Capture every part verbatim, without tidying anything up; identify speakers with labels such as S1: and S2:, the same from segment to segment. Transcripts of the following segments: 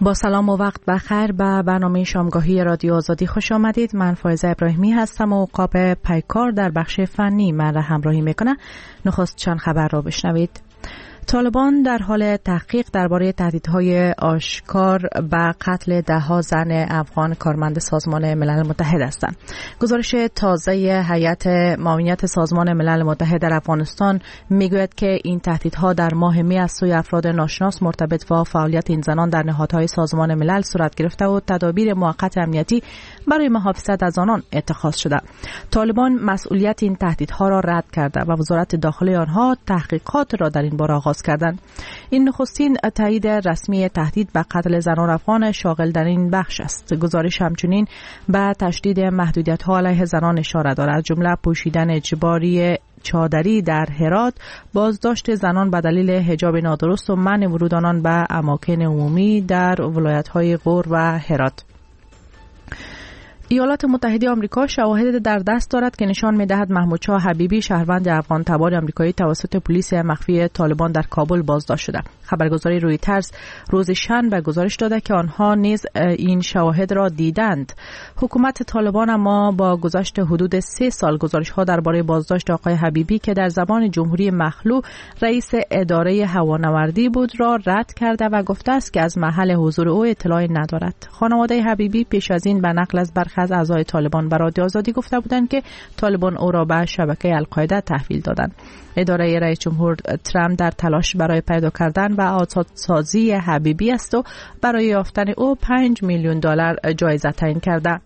S1: با سلام و وقت بخیر به برنامه شامگاهی رادیو آزادی خوش آمدید. من فائزه ابراهیمی هستم و عقاب پیکار در بخش فنی من را همراهی میکنه. نخست چند خبر را بشنوید. طالبان در حال تحقیق درباره تهدیدهای آشکار به قتل ده‌ها زن افغان کارمند سازمان ملل متحد هستند. گزارش تازه هیئت معاونت سازمان ملل متحد در افغانستان میگوید که این تهدیدها در ماه می از سوی افراد ناشناس مرتبط با فعالیت این زنان در نهادهای سازمان ملل صورت گرفته و تدابیر موقت امنیتی برای محافظت از آنان اتخاذ شده. طالبان مسئولیت این تهدیدها را رد کرده و وزارت داخلی آنها تحقیقات را در این باره آغاز کردند. این نخستین تایید رسمی تهدید به قتل زنان افغان شاغل در این بخش است. گزارش همچنین به تشدید محدودیت‌ها علیه زنان اشاره دارد، از جمله پوشیدن اجباری چادری در هرات، بازداشت زنان به دلیل حجاب نادرست و منع ورود آنان به اماکن عمومی در ولایت‌های غور و هرات. ایالات متحده آمریکا شواهد در دست دارد که نشان می‌دهد محمود شاه حبیبی شهروند افغان تبار آمریکایی توسط پلیس مخفی طالبان در کابل بازداشت شده. خبرگزاری رویترز روز شنبه گزارش داده که آنها نیز این شواهد را دیدند. حکومت طالبان اما با گذشت حدود سه سال گزارش‌ها درباره بازداشت آقای حبیبی که در زمان جمهوری مخلوع رئیس اداره هوانوردی بود را رد کرده و گفته است که از محل حضور او اطلاعی ندارد. خانواده حبیبی پیش از این به نقل از برخی از اعضای طالبان برای آزادی گفته بودند که طالبان او را به شبکه القاعده تحویل دادند. اداره رئیس جمهور ترامپ در تلاش برای پیدا کردن و آزادسازی حبیبی است و برای یافتن او پنج میلیون دلار جایزه تعیین کرده.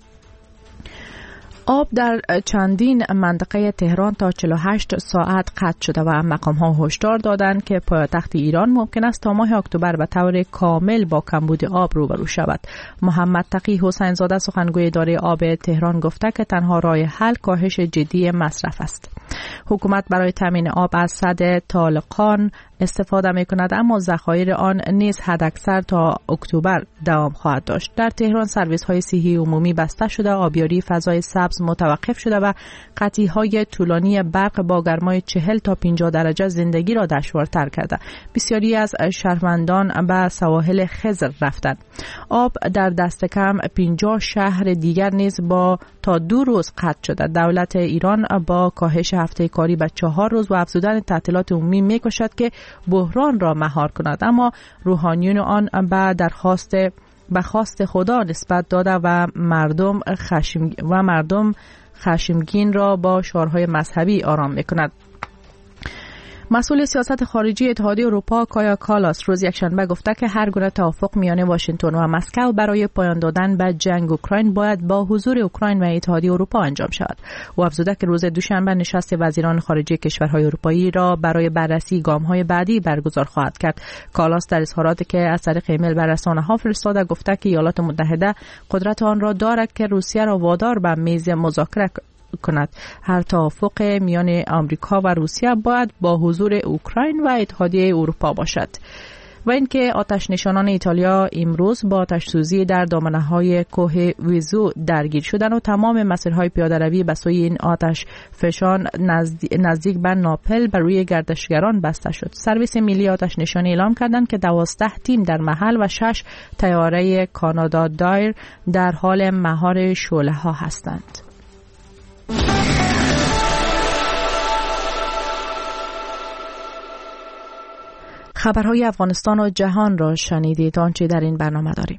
S1: آب در چندین منطقه تهران تا چهل و هشت ساعت قطع شده و مقام‌ها هشدار دادند که پایتخت ایران ممکن است تا ماه اکتبر به طور کامل با کمبود آب روبرو شود. محمد تقی حسین زاده سخنگوی اداره آب تهران گفته که تنها راه حل کاهش جدی مصرف است. حکومت برای تامین آب از سد طالقان استفاده می کند، اما ذخایر آن نیز حداکثر تا اکتبر دوام خواهد داشت. در تهران سرویس های صحی عمومی بسته شده، آبیاری فضای سبز متوقف شده و قطعی های طولانی برق با گرمای چهل تا پنجاه درجه زندگی را دشوارتر کرده. بسیاری از شهروندان به سواحل خضر رفتند. آب در دست کم پنجاه شهر دیگر نیز با تا دو روز قطع شده. دولت ایران با کاهش هفته کاری به چهار روز و افزودن تعطیلات عمومی می‌کوشد که بحران را مهار کند، اما روحانیون آن به درخواست به خواست خدا نسبت داده و مردم خشم و مردم خشمگین را با شعارهای مذهبی آرام می‌کند. مسئول سیاست خارجی اتحادیه اروپا کایا کالاس روز یکشنبه گفته که هر گونه توافق میان واشنگتن و مسکو برای پایان دادن به جنگ اوکراین باید با حضور اوکراین و اتحادیه اروپا انجام شود. او افزوده که روز دوشنبه نشست وزیران خارجه کشورهای اروپایی را برای بررسی گام‌های بعدی برگزار خواهد کرد. کالاس در اظهاراتی که از طریق ایمیل به رسانه‌ها فرستاده گفته که ایالات متحده قدرت آن را دارد که روسیه را وادار به میز مذاکره کند. هر توافق میان آمریکا و روسیه باید با حضور اوکراین و اتحادیه اروپا باشد. و اینکه آتش نشانان ایتالیا امروز با آتش سوزی در دامنه‌های کوه ویزو درگیر شدند و تمام مسیرهای پیاده‌روی به سوی این آتش فشان نزدیک به ناپل بر روی گردشگران بسته شد. سرویس ملی آتش نشانی اعلام کردند که دوازده تیم در محل و شش طیاره کانادا دایر در حال مهار شعله‌ها هستند. خبرهای افغانستان و جهان را شنیدید. آنچه در این برنامه داریم.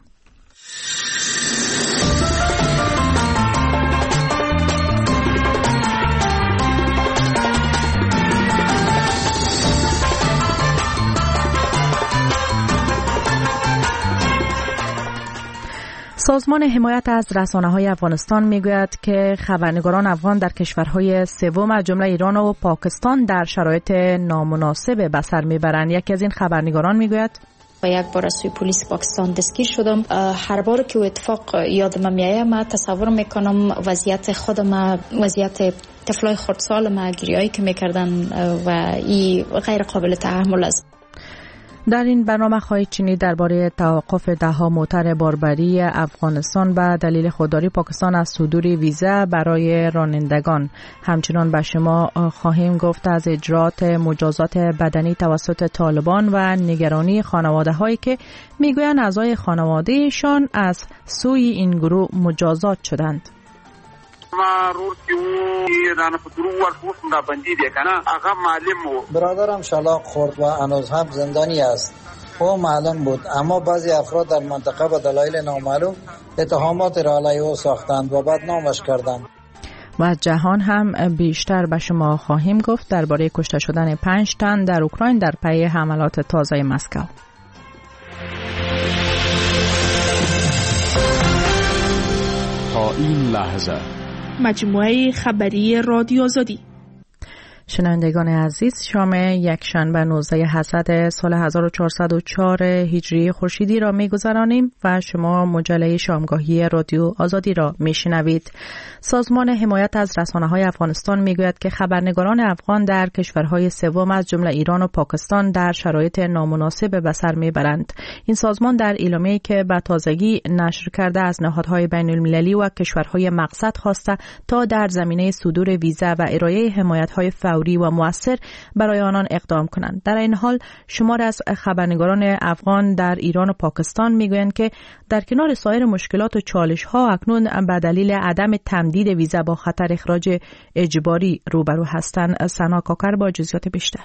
S1: سازمان حمایت از رسانه‌های افغانستان میگوید که خبرنگاران افغان در کشورهای سوم از جمله ایران و پاکستان در شرایط نامناسب به سر میبرند. یکی از این خبرنگاران میگوید
S2: و یک بار از سوی پلیس پاکستان دستگیر شدم. هر بار که اتفاق یادم میاد من تصور میکنم وضعیت خودم، وضعیت طفلای خردسال ما، گریایی که میکردن و این غیر قابل تحمل است.
S1: در این برنامه خواهید شنید درباره توقف دهها موتر باربری افغانستان به دلیل خودداری پاکستان از صدور ویزا برای رانندگان. همچنان به شما خواهیم گفت از اجرات مجازات بدنی توسط طالبان و نگرانی خانواده هایی که میگویند اعضای خانوادهشان از سوی این گروه مجازات شدند.
S3: برادرم شلاق خورد و هنوز هم زندانی است. او معلم بود، اما بعضی افراد در منطقه به دلایل نامعلوم اتهامات را علیه او ساختند و بدنامش کردند.
S1: و جهان هم بیشتر به شما خواهیم گفت درباره کشته شدن پنج تن در اوکراین در پی حملات تازه مسکو.
S4: تا این لحظه
S5: مجموعه خبری رادیو آزادی.
S1: شنوندگان عزیز، شام یک شنبه نوزده حسد سال هزار و چهارصد و چهار هجری خورشیدی را می‌گذرانیم و شما مجله شامگاهی رادیو آزادی را می‌شنوید. سازمان حمایت از رسانه‌های افغانستان می‌گوید که خبرنگاران افغان در کشورهای سوم از جمله ایران و پاکستان در شرایط نامناسب به سر می‌برند. این سازمان در اعلامیه‌ای که به تازگی نشر کرده از نهادهای بین‌المللی و کشورهای مقصد خواسته تا در زمینه صدور ویزا و ارائه حمایت‌های فوری و مؤثر برای آنان اقدام کنند. در این حال شمار از خبرنگاران افغان در ایران و پاکستان میگویند که در کنار سایر مشکلات و چالش‌ها اکنون به دلیل عدم تمدید ویزا با خطر اخراج اجباری روبرو هستند. سنا کاکر با جزئیات بیشتر.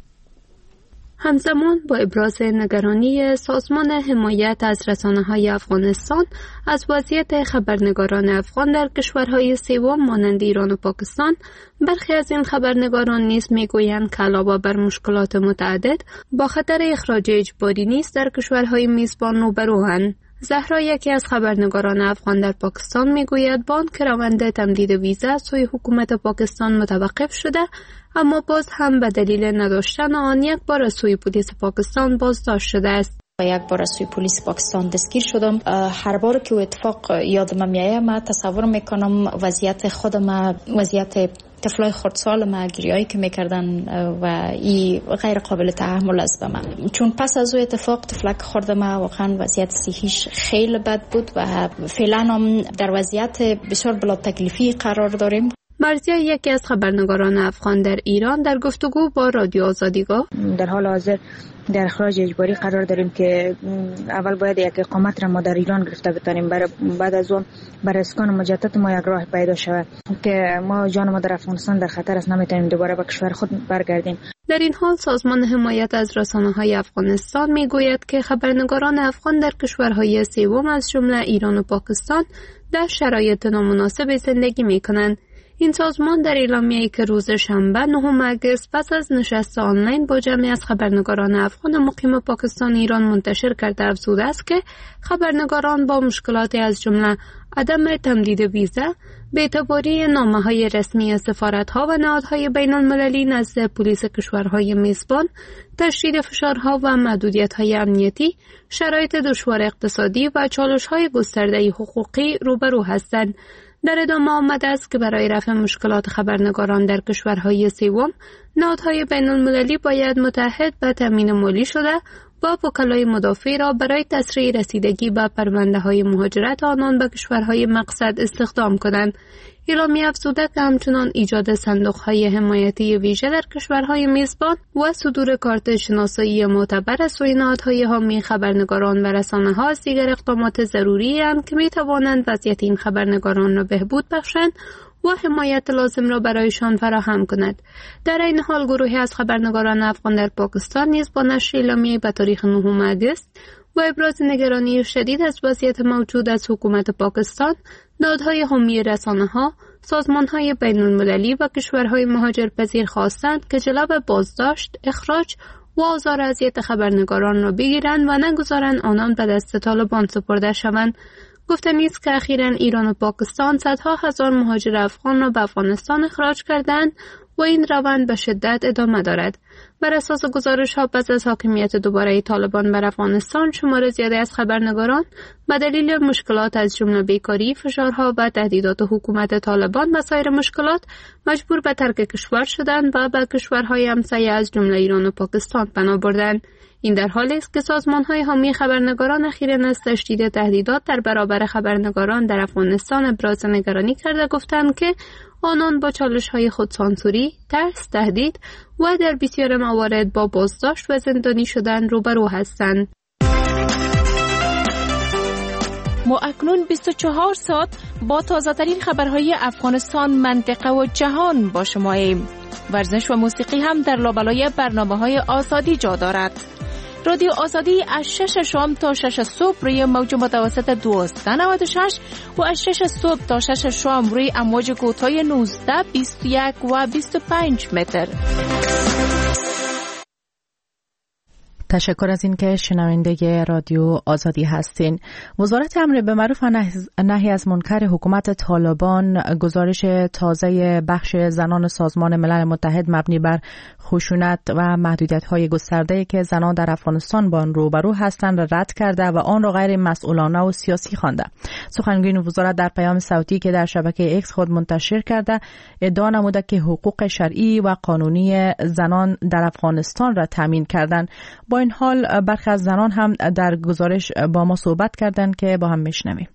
S6: همزمان با ابراز نگرانی سازمان حمایت از رسانه‌های افغانستان از وضعیت خبرنگاران افغان در کشورهای سوم مانند ایران و پاکستان، برخی از این خبرنگاران نیز میگویند که علاوه بر مشکلات متعدد با خطر اخراج اجباری نیز در کشورهای میزبان روبروند. زهرا، یکی از خبرنگاران افغان در پاکستان، میگوید بان که روند تمدید ویزا سوی حکومت پاکستان متوقف شده، اما باز هم به دلیل نداشتن آن یک بار از سوی پلیس پاکستان بازداشت شده است.
S2: یک بار از سوی پلیس پاکستان دستگیر شدم. هر بار که اتفاق یادم میاد من تصور میکنم وضعیت خودم، وضعیت طفلای خردسال ما، گریایی که میکردن و این غیر قابل تحمل است به من، چون پس از او اتفاق طفلک خردم واقعا وضعیت صحیش خیلی بد بود و فعلا هم در وضعیت بسیار بلا تکلیفی قرار داریم.
S6: مرزیه، یکی از خبرنگاران افغان در ایران، در گفتگو با رادیو آزادیگاه
S7: در حال حاضر در اخراج اجباری قرار داریم که اول باید یک اقامت را ما در ایران گرفته بتانیم، بعد از اون برای اسکان مجدد ما یک راه پیدا شود که ما جان ما در افغانستان در خطر است، نمیتونیم دوباره به کشور خود برگردیم.
S6: در این حال سازمان حمایت از رسانه‌های افغانستان میگوید که خبرنگاران افغان در کشورهای سوم از جمله ایران و پاکستان در شرایط نامناسب زندگی میکنند. این سازمان در اعلامیه‌ای که روز شنبه نهم اگست پس از نشست آنلاین با جمعی از خبرنگاران افغان مقیم پاکستان ایران منتشر کرده افزوده است که خبرنگاران با مشکلاتی از جمله عدم تمدید ویزا، بی‌اعتباری نامه‌های رسمی سفارت‌ها و نهادهای بین‌المللی نزد پلیس کشورهای میزبان، تشدید فشارها و محدودیت‌های امنیتی، شرایط دشوار اقتصادی و چالش‌های گسترده حقوقی روبرو هستند. در ادامه آمده است که برای رفع مشکلات خبرنگاران در کشورهای سوم، نهادهای بین‌المللی باید متحد به تامین مالی شده و وکلای مدافع را برای تسریع رسیدگی به پرونده‌های مهاجرت آنان به کشورهای مقصد استخدام کنند. اعلامیه افزوده که همچنان ایجاد صندوق‌های حمایتی ویژه در کشورهای میزبان و صدور کارت شناسایی معتبر از سوی نهادهای حامی خبرنگاران و رسانه‌ها از دیگر اقدامات ضروری اند که می‌توانند وضعیت این خبرنگاران را بهبود بخشند و حمایت لازم را برایشان فراهم کند. در این حال گروهی از خبرنگاران افغان در پاکستان نیز با نشر اعلامیه به تاریخ نهم اگست و ابراز نگرانی شدید از وضعیت موجود از حکومت پاکستان، نهادهای حامی رسانه‌ها، سازمان‌های بین‌المللی و کشورهای مهاجرپذیر خواستند که جلو بازداشت، اخراج و آزار اذیت خبرنگاران را بگیرند و نگذارند آنان به دست طالبان سپرده شوند. گفتنی است که اخیراً ایران و پاکستان صدها هزار مهاجر افغان را به افغانستان اخراج کردند و این روند به شدت ادامه دارد. بر اساس گزارش‌ها پس از حاکمیت دوباره طالبان بر افغانستان، شمار زیادی از خبرنگاران به دلیل مشکلات از جمله بیکاری، فشارها و تهدیدات حکومت طالبان و سایر مشکلات مجبور به ترک کشور شدند و به کشورهای همسایه از جمله ایران و پاکستان پناه بردند. این در حالی است که سازمان‌های حامی خبرنگاران اخیراً از تشدید تهدیدات در برابر خبرنگاران در افغانستان ابراز نگرانی کرده گفتند که آنان با چالش‌های خودسانسوری، ترس، تهدید و در بسیار موارد با بازداشت و زندانی شدن روبرو هستند.
S8: ما اکنون بیست و چهار ساعت با تازه‌ترین خبرهای افغانستان، منطقه و جهان با شماییم. ورزش و موسیقی هم در لابلای برنامه‌های آزادی جا دارد. رادیو آزادی از شش شام تا شش صبح روی موج متوسط دویست و نود و شش و از شش صبح تا شش شام روی امواج کوتاه نوزده، بیست و یک و بیست و پنج متر.
S1: تشکر از این که شنونده رادیو آزادی هستین. وزارت امر به معروف و نهی از منکر حکومت طالبان گزارش تازه بخش زنان سازمان ملل متحد مبنی بر خشونت و محدودیت‌های گسترده‌ای که زنان در افغانستان با آن روبرو هستند رد کرده و آن را غیر مسئولانه و سیاسی خوانده. سخنگوی وزارت در پیام صوتی که در شبکه اکس خود منتشر کرده ادعا نموده که حقوق شرعی و قانونی زنان در افغانستان را تامین کردند. با این حال برخی از زنان هم در گزارش با ما صحبت کردند که با هم میشنویم.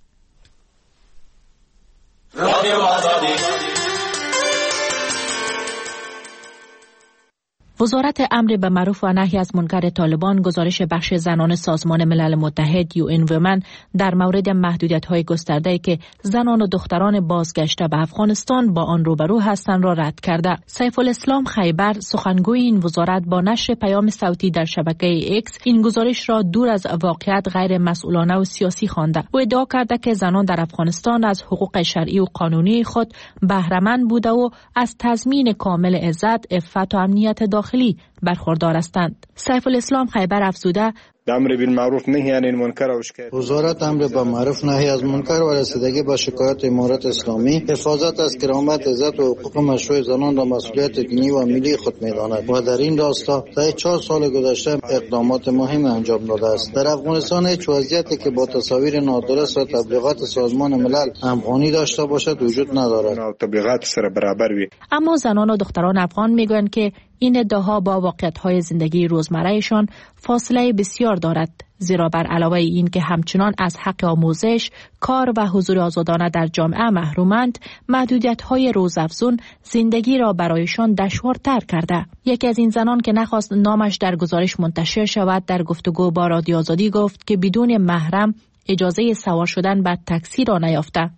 S1: وزارت امر به معروف و نهی از منکر طالبان گزارش بخش زنان سازمان ملل متحد یو ان وومن در مورد محدودیت‌های گسترده‌ای که زنان و دختران بازگشته به افغانستان با آن روبرو هستند را رد کرده. سیف الاسلام خیبر سخنگوی این وزارت با نشر پیام صوتی در شبکه اکس این گزارش را دور از واقعیت غیر مسئولانه و سیاسی خوانده. او ادعا کرده که زنان در افغانستان از حقوق شرعی و قانونی خود بهره‌مند بوده و از تضمین کامل عزت، عفت و امنیت داخلی برخوردار هستند. سیف الاسلام خیبر افزوده
S9: امر بالمعروف نهی عن المنکر و شکایت
S3: وزارت امر به معروف نهی از منکر و رسیدگی به شکایت امارت اسلامی حفاظت از کرامت، عزت و حقوق مشروع زنان را مسئولیت دینی و ملی خود می‌داند و در این راستا در چهار سال گذشته اقدامات مهم انجام داده است. در افغانستان هیچ وضعیتی که با تصاویر نادرست و تبلیغات سازمان ملل همخوانی داشته باشد وجود ندارد.
S9: تبلیغات سره برابر وي.
S1: اما زنان و دختران افغان میگویند که این ادعاها با واقعیت‌های زندگی روزمره‌شان فاصله بسیار دارد، زیرا بر علاوه این که همچنان از حق آموزش، کار و حضور آزادانه در جامعه محرومند، محدودیت‌های روزافزون زندگی را برایشان دشوارتر کرده. یکی از این زنان که نخواست نامش در گزارش منتشر شود در گفتگو با رادیو آزادی گفت که بدون محرم اجازه سوار شدن بر تاکسی را نیافته.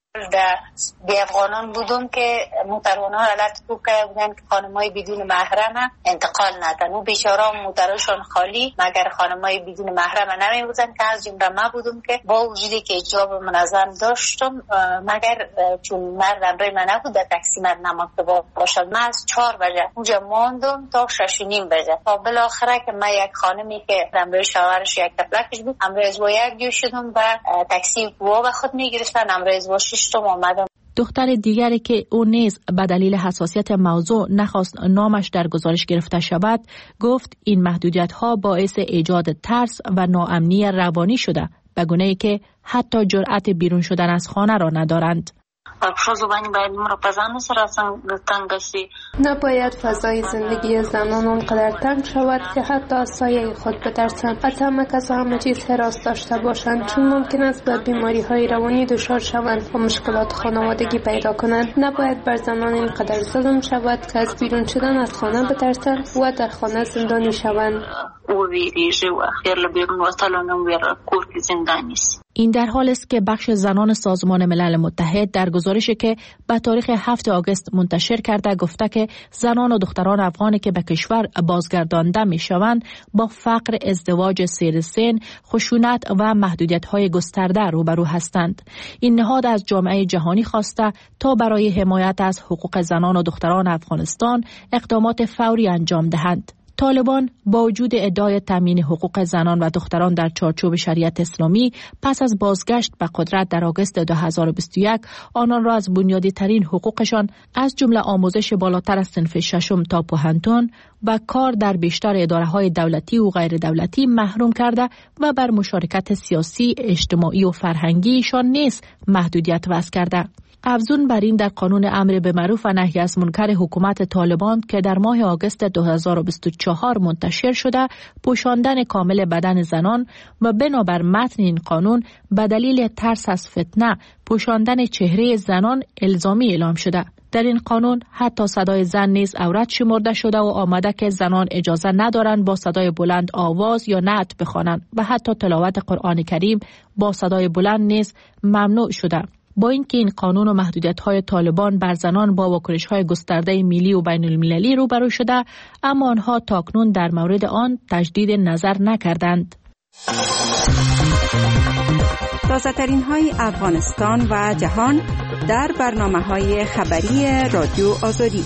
S10: در دی افغانان بودم که موترونه علت تو که بودن که خانمای بدون محرم انتقال ندن و بیچاره موترشون خالی مگر خانمای بدون محرم نمی بودن که از جمله ما بودم که با وجودی که حجاب منظم داشتم مگر چون مردم روی من نبود در تاکسی من نماکته باشد. من از چهار بجه اونجا ماندم تا شش و نیم بجه تا بالاخره که من یک خانمی که امروی شوهرش یک تفلکش بود امروز با یک جو شدم و تاکسی گوا به خود میگرفتن امروز با شش
S1: دختر دیگری که او نیز به دلیل حساسیت موضوع نخواست نامش در گزارش گرفته شود گفت این محدودیت‌ها باعث ایجاد ترس و ناامنی روانی شده به گونه‌ای که حتی جرأت بیرون شدن از خانه را ندارند.
S6: نباید فضای زندگی زنان اونقدر تنگ شود که حتی از سایه خود بترسند. از همه کسا همه چیز حراس داشته باشند چون ممکن است به بیماری های روانی دچار شوند و مشکلات خانوادگی پیدا کنند. نباید بر زنان اینقدر ظلم شود که از بیرون شدن از خانه بترسند و در خانه زندانی شوند.
S1: این در حال است که بخش زنان سازمان ملل متحد در گزارشی که به تاریخ هفتم آگوست منتشر کرده گفته که زنان و دختران افغانی که به کشور بازگردانده می شوند با فقر، ازدواج سیر سن، خشونت و محدودیت‌های گسترده روبرو هستند. این نهاد از جامعه جهانی خواسته تا برای حمایت از حقوق زنان و دختران افغانستان اقدامات فوری انجام دهند. طالبان با وجود ادعای تامین حقوق زنان و دختران در چارچوب شریعت اسلامی پس از بازگشت به قدرت در آگوست دو هزار و بیست و یک آنان را از بنیادی ترین حقوقشان از جمله آموزش بالاتر از صنف ششم تا پوهنتون و کار در بیشتر اداره‌های دولتی و غیر دولتی محروم کرده و بر مشارکت سیاسی، اجتماعی و فرهنگیشان نیز محدودیت وضع کرده. افزون بر این در قانون امر به معروف و نهی از منکر حکومت طالبان که در ماه آگوست دو هزار و بیست و چهار منتشر شده، پوشاندن کامل بدن زنان و بنابر متن این قانون به دلیل ترس از فتنه پوشاندن چهره زنان الزامی اعلام شده. در این قانون حتی صدای زن نیز عورت شمرده شده و آمده که زنان اجازه ندارند با صدای بلند آواز یا نعت بخوانند و حتی تلاوت قرآن کریم با صدای بلند نیز ممنوع شده. با اینکه این قانون و محدودیت‌های طالبان بر زنان با واکنش‌های گسترده ملی و بین المللی روبرو شده، اما آنها تاکنون در مورد آن تجدید نظر نکردند.
S11: تازه‌ترین های افغانستان و جهان در برنامه‌های خبری رادیو آزادی.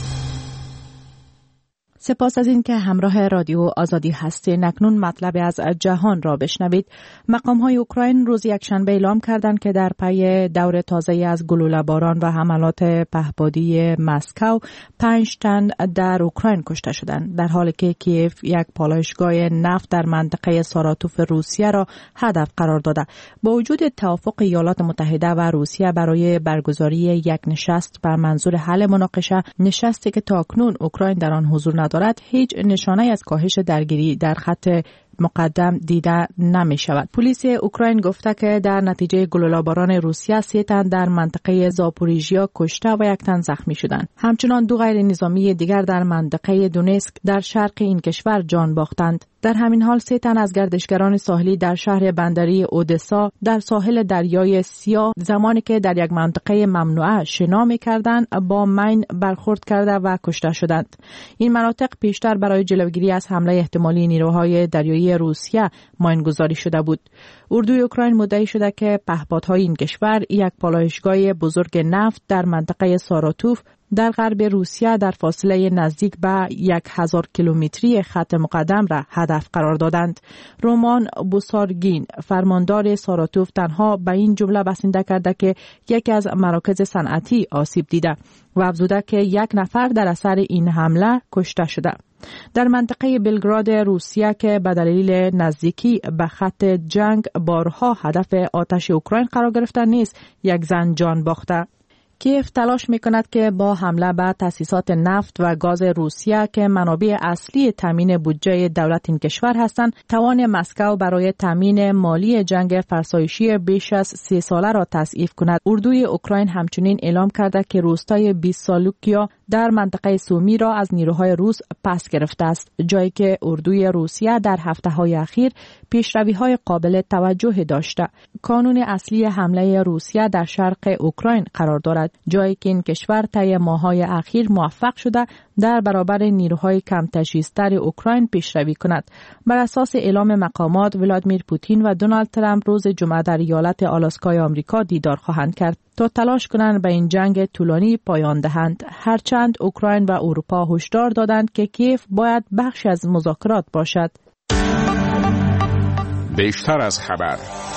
S1: سپاس از این که همراه رادیو آزادی هستید. اکنون مطلب از جهان را بشنوید. مقام‌های اوکراین روز یکشنبه اعلام کردند که در پی دور تازه‌ای از گلوله‌باران و حملات پهپادی مسکو پنج تن در اوکراین کشته شدند، در حالی که کیف یک پالایشگاه نفت در منطقه ساراتوف روسیه را هدف قرار داده. با وجود توافق ایالات متحده و روسیه برای برگزاری یک نشست به منظور حل مناقشه، نشستی که تاکنون اوکراین در آن حضور ندارد، هیچ نشانه از کاهش درگیری در خط مقدم دیده نمی شود. پلیس اوکراین گفته که در نتیجه گلوله‌باران روسیه سه تن در منطقه زاپوریژیا کشته و یک تن زخمی شدند. همچنان دو غیر نظامی دیگر در منطقه دونسک در شرق این کشور جان باختند. در همین حال سه تن از گردشگران ساحلی در شهر بندری اودسا در ساحل دریای سیاه زمانی که در یک منطقه ممنوعه شنا می‌کردند با مین برخورد کرده و کشته شدند. این مناطق پیشتر برای جلوگیری از حمله احتمالی نیروهای دریایی روسیه ماینگذاری شده بود. اردوی اوکراین مدعی شده که پهپادهای این کشور یک پالایشگاه بزرگ نفت در منطقه ساراتوف در غرب روسیه در فاصله نزدیک به یک هزار کیلومتری خط مقدم را هدف قرار دادند. رومان بوسارگین فرماندار ساراتوف تنها به این جمله بسنده کرده که یکی از مراکز صنعتی آسیب دیده و افزوده که یک نفر در اثر این حمله کشته شده. در منطقه بلگراد روسیه که به دلیل نزدیکی به خط جنگ بارها هدف آتش اوکراین قرار گرفته نیز یک زن جان باخته. کیف تلاش می‌کند که با حمله به تأسیسات نفت و گاز روسیه که منابع اصلی تامین بودجه دولت این کشور هستند، توان مسکو برای تامین مالی جنگ فرسایشی بیش از سه ساله را تضعیف کند. اردوی اوکراین همچنین اعلام کرده که روستای بیسالوکیا در منطقه سومی را از نیروهای روس پس گرفته است، جایی که اردوی روسیه در هفته‌های اخیر پیشروی‌های قابل توجه داشته. کانون اصلی حمله روسیه در شرق اوکراین قرار دارد، جایی که این کشور طی ماه‌های اخیر موفق شده در برابر نیروهای کم تجهیزتر اوکراین پیشروی کند. بر اساس اعلام مقامات، ولادیمیر پوتین و دونالد ترامپ روز جمعه در ایالت آلاسکای آمریکا دیدار خواهند کرد تا تلاش کنند به این جنگ طولانی پایان دهند. هرچند اوکراین و اروپا هشدار دادند که کیف باید بخشی از مذاکرات باشد.
S4: بیشتر از خبر.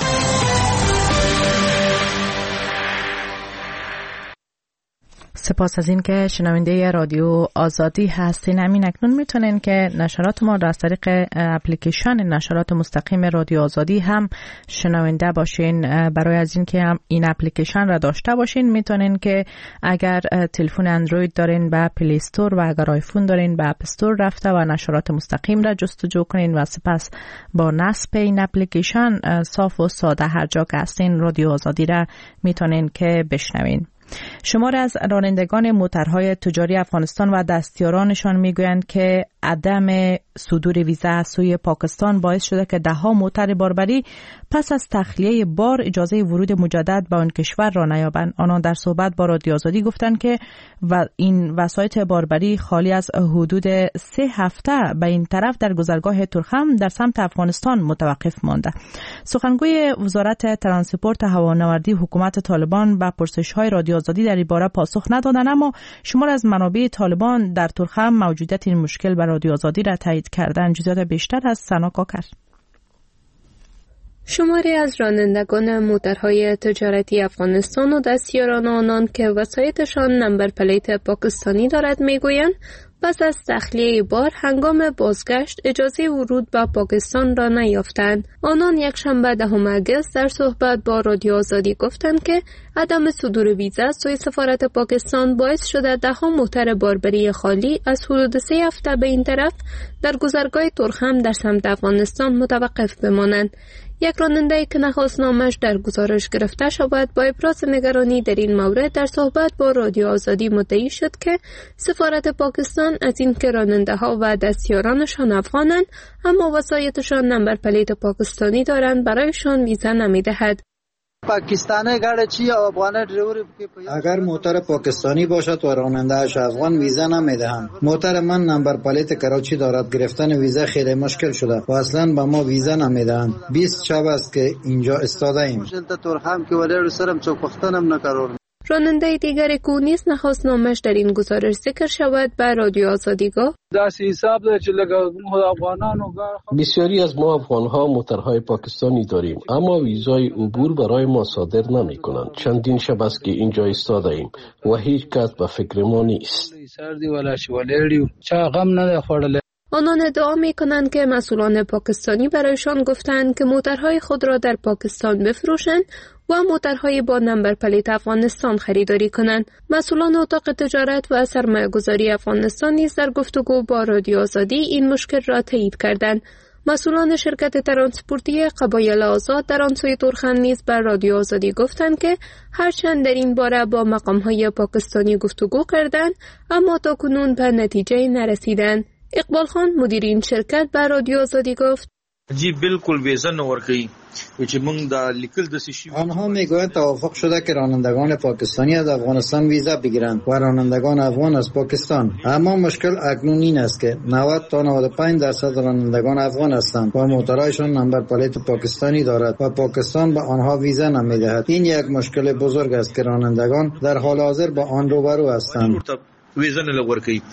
S1: سپاس از این که شنونده رادیو آزادی هستین. همین اکنون میتونین که نشرات ما را از طریق اپلیکیشن نشرات مستقیم رادیو آزادی هم شنونده باشین. برای از این که هم این اپلیکیشن را داشته باشین، میتونین که اگر تلفن اندروید دارین به پلی استور و اگر آیفون دارین به اپ استور رفته و نشرات مستقیم را جستجو کنین و سپس با نصب این اپلیکیشن صاف و ساده هر جا که هستین رادیو آزادی را میتونین که بشنوین. شمار از رانندگان موترهای تجاری افغانستان و دستیارانشان میگویند که عدم صدور ویزا از سوی پاکستان باعث شده که ده ها موتر باربری پس از تخلیه بار اجازه ورود مجدد به آن کشور را نیابند. آنان در صحبت با رادیو آزادی گفتند که و این وسایط باربری خالی از حدود سه هفته به این طرف در گذرگاه ترخم در سمت افغانستان متوقف مانده. سخنگوی وزارت ترانسپورت هوانوردی حکومت طالبان به پرسش‌های رادیو آزادی در این باره پاسخ ندادند، اما شمار از منابع طالبان در ترخم موجودیت این مشکل بر رادیو آزادی را تایید کردند. جزئیات بیشتر از سنا کاکر.
S6: شماری از رانندگان موترهای تجارتی افغانستان و دستیاران آنان که وسایطشان نمبر پلیت پاکستانی دارد میگویند پس از تخلیه بار هنگام بازگشت اجازه ورود به پاکستان را نیافتند. آنان یک شنبه دهم اگست در صحبت با رادیو آزادی گفتند که عدم صدور ویزا سوی سفارت پاکستان باعث شده ده ها موتر باربری خالی از حدود سه هفته به این طرف در گذرگاه ترخم در سمت افغانستان متوقف بمانند. یک راننده که نخواست نامش در گزارش گرفته شود با ابراز نگرانی در این مورد در صحبت با رادیو آزادی مدعی شد که سفارت پاکستان از این که راننده ها و دستیارانشان افغانند اما وسایطشان نمبر پلیت پاکستانی دارند برایشان ویزا نمیدهد.
S3: پاکستانی گاڑی چی افغان ډریور اگر موتر پاکستانی باشد و راننده‌اش افغان ویزا نمیدهند. موتر من نمبر پلیت کراچی دارد، گرفتن ویزا خیلی مشکل شده و اصلا به ما ویزا نمیدهند. بیست شب است که اینجا استاده ایم.
S6: راننده دیگر که نیز نخواست نامش در این گزارش ذکر شود به رادیو آزادی گفت
S12: بسیاری از ما افغان‌ها موترهای پاکستانی داریم اما ویزای عبور برای ما صادر نمی کنند. چندین شب است که اینجا ایستاده ایم و هیچ کس به فکر ما نیست.
S6: آنان ادعا می کنند که مسئولان پاکستانی برایشان گفتند که موترهای خود را در پاکستان بفروشند و موترهای با نمبر پلیت افغانستان خریداری کنند. مسئولان اتاق تجارت و سرمایه‌گذاری افغانستان نیز در گفتگو با رادیو آزادی این مشکل را تایید کردند. مسئولان شرکت ترانسپورتی قبایل آزاد در آن سوی ترخم نیز بر رادیو آزادی گفتند که هرچند در این باره با مقام‌های پاکستانی گفتگو کردند اما تاکنون به نتیجه نرسیدند. اقبال خان مدیر این شرکت بر رادیو آزادی گفت
S13: جی بالکل ویزا نورکی چې موږ د لیکل د سشي
S3: آنها میگویند توافق شده که رانندگان پاکستانی از افغانستان ویزا بگیرند و رانندگان افغان از پاکستان. اما مشکل اکنون این است که نود تا نود و پنج درصد رانندگان افغان هستند و موترایشان نمبر پلیت پاکستانی دارد و پاکستان به آنها ویزا نمیدهد. این یک مشکل بزرگ است که رانندگان در حال حاضر با آن روبرو هستند.
S13: ویزا نه ورکی.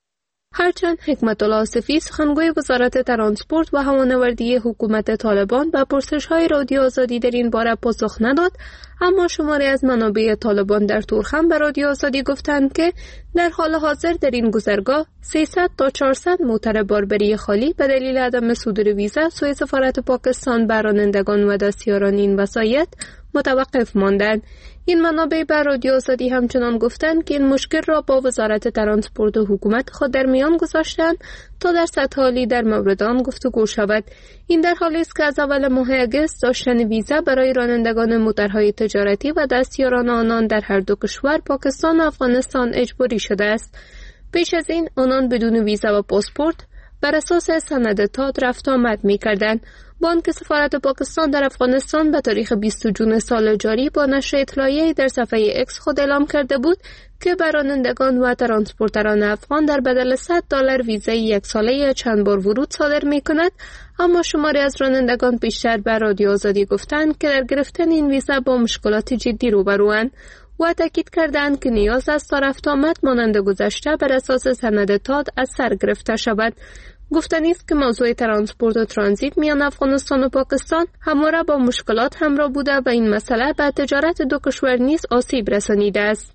S6: هرچند حکمت الله آصفی سخنگوی وزارت ترانسپورت و هوانوردی حکومت طالبان به پرسش‌های رادیو آزادی در این باره پاسخ نداد، اما شماری از منابع طالبان در تورخم به رادیو آزادی گفتند که در حال حاضر در این گذرگاه سیصد تا چهارصد موتر باربری خالی به دلیل عدم صدور ویزا سوی سفارت پاکستان بر رانندگان و دستیاران این وسایط متوقف ماندند. این منابع بر رادیو آزادی همچنان گفتند که این مشکل را با وزارت ترانسپورت و حکومت خود در میان گذاشتند تا در سطح عالی در مورد آن گفتگو شود. این در حالی است که از اول ماه اگست داشتن ویزا برای رانندگان موترهای تجارتی و دستیاران آنان در هر دو کشور پاکستان و افغانستان اجباری شده است. پیش از این آنان بدون ویزا و پاسپورت بر اساس سند تاد رفت آمد می‌کردند. بانک سفارت پاکستان در افغانستان به تاریخ بیست جون سال جاری با نشر اطلاعیه‌ای در صفحه اکس خود اعلام کرده بود که بر رانندگان و ترانسپورتران افغان در بدل صد دلار ویزای یک ساله چند بار ورود صادر می‌کند، اما شماری از رانندگان بیشتر بر رادیو آزادی گفتند که در گرفتن این ویزا با مشکلات جدی روبروند و تاکید کردند که نیاز است تا رفت آمد مانند گذشته بر اساس سند تاد از سر گرفته شود. گفتنی است که موضوع ترانسپورت و ترانزیت میان افغانستان و پاکستان همواره با مشکلات همراه بوده و این مسئله به تجارت دو کشور نیز آسیب رسانیده است.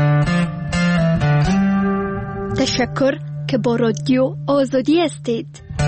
S14: تشکر که با رادیو آزادی هستید.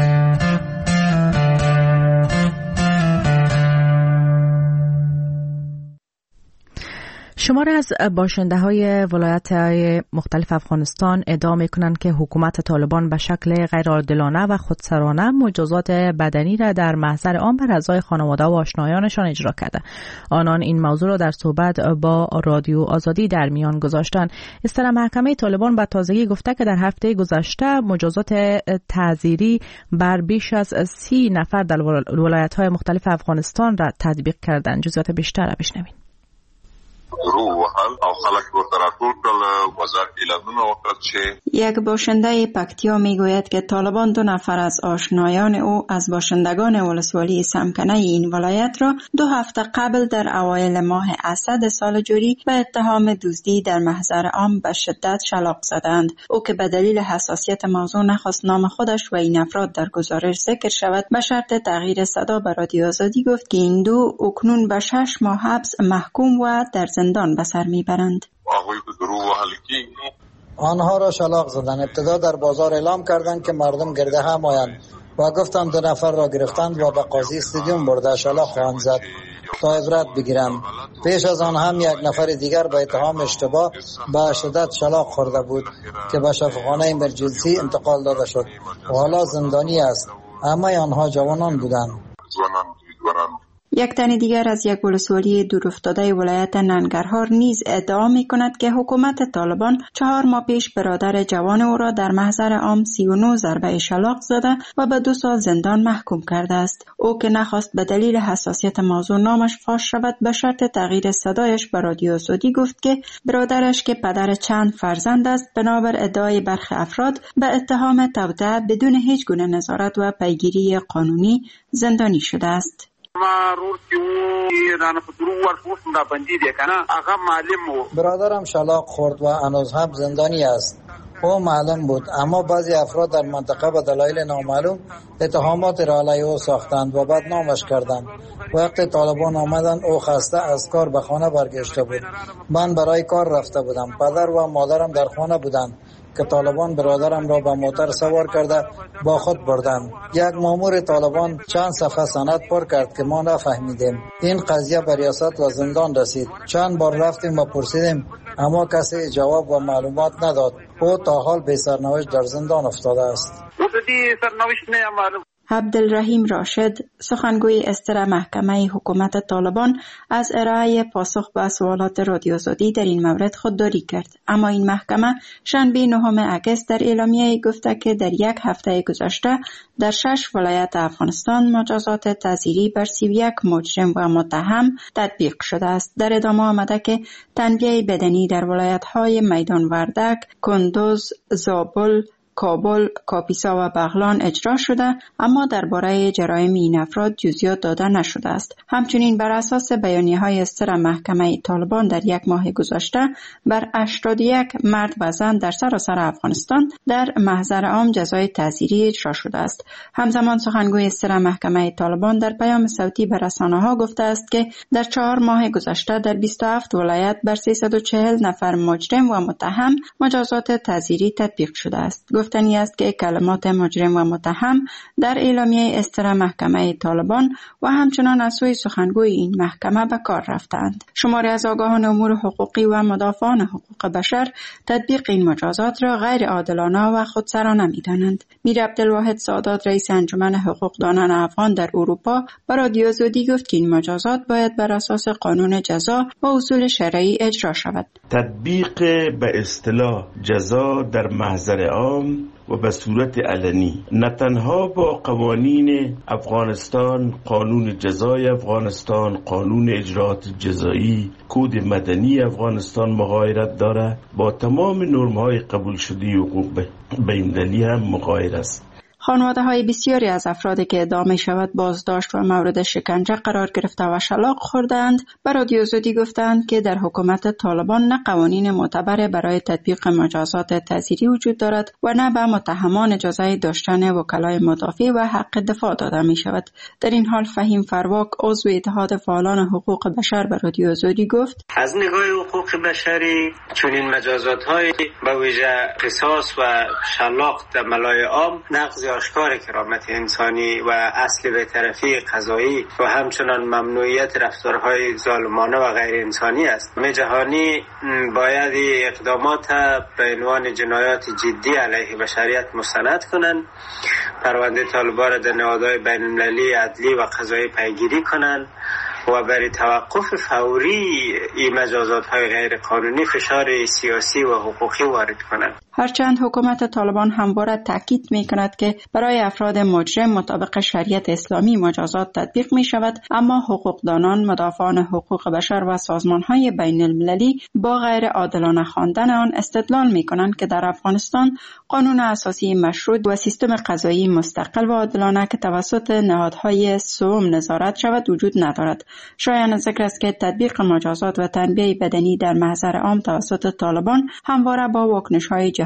S1: شماری از باشنده های ولایت های مختلف افغانستان ادعا می کنند که حکومت طالبان به شکل غیرعادلانه و خودسرانه مجازات بدنی را در محضر عام بر اعضای خانواده و آشنایانشان اجرا کرده. آنان این موضوع را در صحبت با رادیو آزادی در میان گذاشتند. اصطلاح محکمه طالبان به تازگی گفته که در هفته گذشته مجازات تعزیری بر بیش از سی نفر در ولایت های مختلف افغانستان را تطبیق کردند. جزئیات بیشتر را بشنوید.
S15: روح وحل او خلق ورته راټول کړل وزارت اعلانونه وکړل چې
S11: یک باشنده پکتیا میگوید که طالبان دو نفر از آشنایان او از باشندگان ولسوالی سمکنه این ولایت را دو هفته قبل در اوایل ماه اسد سال جاری به اتهام دزدی در محضر عام به شدت شلاق زدند. او که به دلیل حساسیت موضوع نخواست نام خودش و این افراد در گزارش ذکر شود به شرط تغییر صدا به رادیو آزادی گفت که این دو اکنون به شش ماه حبس محکوم و در زندان به سر میبرند.
S3: آنها را شلاق زدند. ابتدا در بازار اعلام کردند که مردم گرده هم آیند و گفتند دو نفر را گرفتند و به قاضی استادیوم برده شلاق خواهند زد تا عبرت بگیرند. پیش از آن هم یک نفر دیگر به اتهام اشتباه به شدت شلاق خورده بود که به شفاخانه امرجنسی انتقال داده شد و حالا زندانی است. همه آنها جوانان بودند.
S11: یک تن دیگر از یک ولسوالی دورافتاده ولایت ننگرهار نیز ادعا می کند که حکومت طالبان چهار ماه پیش برادر جوان او را در محضر عام سی و نه ضربه شلاق زده و به دو سال زندان محکوم کرده است. او که نخواست به دلیل حساسیت موضوع نامش فاش شود به شرط تغییر صدایش به رادیو آزادی گفت که برادرش که پدر چند فرزند است بنابر ادعای برخی افراد به اتهام توطئه بدون هیچ گونه نظارت و پیگیری قانونی زندانی شده است.
S3: برادرم شلاق خورد و هنوز هم زندانی است. او معلم بود، اما بعضی افراد در منطقه به دلایل نامعلوم اتهامات را علیه او ساختند و بدنامش کردند. وقتی طالبان آمدند او خسته از کار به خانه برگشته بود. من برای کار رفته بودم. پدر و مادرم در خانه بودند که طالبان برادرم را به موتر سوار کرده با خود بردند. یک مامور طالبان چند صفحه سند پر کرد که ما نفهمیدیم. این قضیه به ریاست و زندان رسید. چند بار رفتیم و پرسیدیم اما کسی جواب و معلومات نداد. او تا حال بی سرنوشت در زندان افتاده است.
S11: عبدالرحیم راشد، سخنگوی استر محکمه حکومت طالبان، از ارائه پاسخ به سوالات رادیو آزادی در این مورد خودداری کرد. اما این محکمه شنبه نهم اگست در اعلامیه گفته که در یک هفته گذشته در شش ولایت افغانستان مجازات تعزیری بر سی و یک مجرم و متهم تطبیق شده است. در ادامه آمده که تنبیه بدنی در ولایت‌های میدان وردک، کندوز، زابل، کابل، کاپیسا و بغلان اجرا شده، اما درباره جرایم این افراد جزئیات داده نشده است. همچنین بر اساس بیانیه‌های استر محکمه طالبان در یک ماه گذشته بر هشتاد و یک مرد و زن در سراسر افغانستان در محضر عام جزای تعزیری اجرا شده است. همزمان سخنگوی استر محکمه طالبان در پیام صوتی به رسانه‌ها گفته است که در چهار ماه گذشته در بیست و هفت ولایت بر سیصد و چهل نفر مجرم و متهم مجازات تعزیری تطبیق شده است. گفتنی است که کلمات مجرم و متهم در اعلامیه استر محکمه طالبان و همچنان از سوی سخنگوی این محکمه به کار رفتند. شماری از آگاهان امور حقوقی و مدافعان حقوق بشر تطبیق این مجازات را غیر عادلانه و خودسرانه می‌دانند. میر عبدالواحد سادات، رئیس انجمن حقوقدانان افغان در اروپا، به رادیو آزادی گفت که این مجازات باید بر اساس قانون جزا و اصول شرعی اجرا شود.
S16: تطبیق به اصطلاح جزا در محضر عام و به صورت علنی نه تنها با قوانین افغانستان، قانون جزای افغانستان، قانون اجراات جزایی، کد مدنی افغانستان مغایرت دارد، با تمام نرم‌های قبول شده حقوق بین‌المللی هم مغایر است.
S11: خانواده های بسیاری از افرادی که ادعا می شود بازداشت و مورد شکنجه قرار گرفته و شلاق خوردند به رادیو آزادی گفتند که در حکومت طالبان نه قوانین معتبر برای تطبیق مجازات تعزیری وجود دارد و نه به متهمان اجازه داشتن وکلای مدافع و حق دفاع داده می شود. در این حال فهیم فرواک، عضو اتحاد فعالان حقوق بشر به رادیو آزادی گفت:
S17: از نگاه حقوق بشری چنین مجازات های به ویژه قصاص و شلاق در ملای عام نقض آشکار کرامت انسانی و اصل بی‌طرفی قضایی و همچنان ممنوعیت رفتارهای ظالمانه و غیر انسانی است. همه جهانی باید اقدامات به عنوان جنایات جدی علیه بشریت مستند کنند، پرونده طالبان را در نهادهای بین‌المللی عدلی و قضایی پیگیری کنند و برای توقف فوری این مجازات های غیر قانونی فشار سیاسی و حقوقی وارد کنند.
S11: هرچند حکومت طالبان همواره تاکید می کند که برای افراد مجرم مطابق شریعت اسلامی مجازات تطبیق می شود، اما حقوقدانان، مدافعان حقوق بشر و سازمان های بین المللی با غیر عادلانه خواندن آن استدلال می کنند که در افغانستان قانون اساسی مشروط و سیستم قضایی مستقل و عادلانه که توسط نهادهای سوم نظارت شود وجود ندارد. شایان ذکر است که تطبیق مجازات و تنبیه بدنی در محضر عام توسط طالبان همواره با واکنش‌های جهانی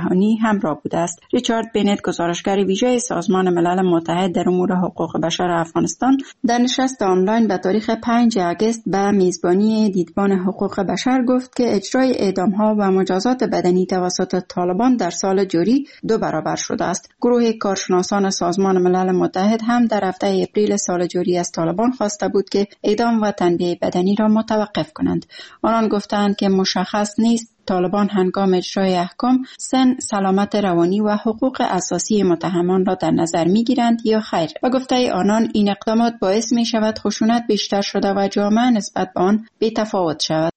S11: جهانی همراه بوده است. ریچارد بنت، گزارشگر ویژه سازمان ملل متحد در امور حقوق بشر افغانستان، در نشست آنلاین به تاریخ پنجم آگوست به میزبانی دیدبان حقوق بشر گفت که اجرای اعدام‌ها و مجازات بدنی توسط طالبان در سال جاری دو برابر شده است. گروه کارشناسان سازمان ملل متحد هم در هفته اپریل سال جاری از طالبان خواسته بود که اعدام و تنبیه بدنی را متوقف کنند. آنان گفتند که مشخص نیست طالبان هنگام اجرای احکام سن، سلامت روانی و حقوق اساسی متهمان را در نظر می‌گیرند یا خیر. و گفته آنان این اقدامات باعث می شود خشونت بیشتر شده و جامعه نسبت به آن بی‌تفاوت شود.